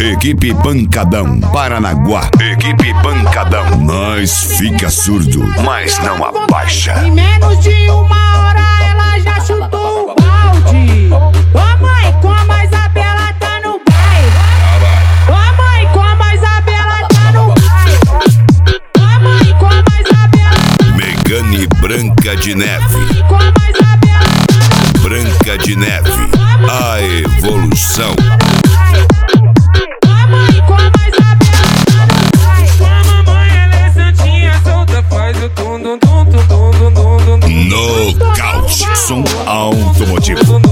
Equipe Pancadão, Paranaguá. Equipe Pancadão. Nós fica surdo, mas não abaixa. Em menos de uma hora ela já chutou o balde. Ô mãe, como a Isabela tá no baile. Ô mãe, como a Isabela tá no baile. Ô mãe, como a Isabela. Megane Branca de Neve. Como a Isabela tá no Branca de Neve, a evolução. Nocaute, som automotivo.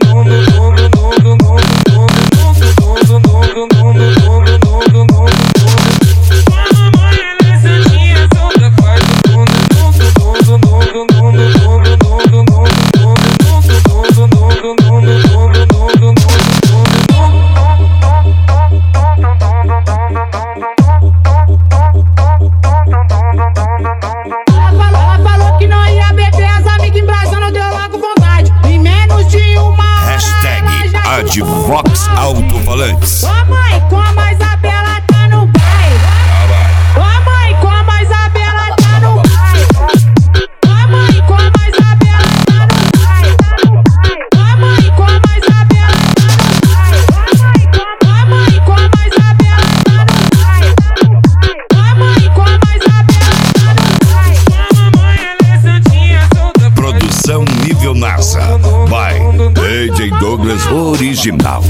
Vox Alto-Falantes. Ô mãe, como a Isabela tá no baile. Ô mãe, como a Isabela tá no baile. Ô mãe, como a Isabela tá no baile. Ô mãe, como a Isabela tá no baile. Ô mãe, como a Isabela tá no baile. Ô mãe, como a Isabela tá no baile. Produção nível NASA. Vai, DJ Douglas original.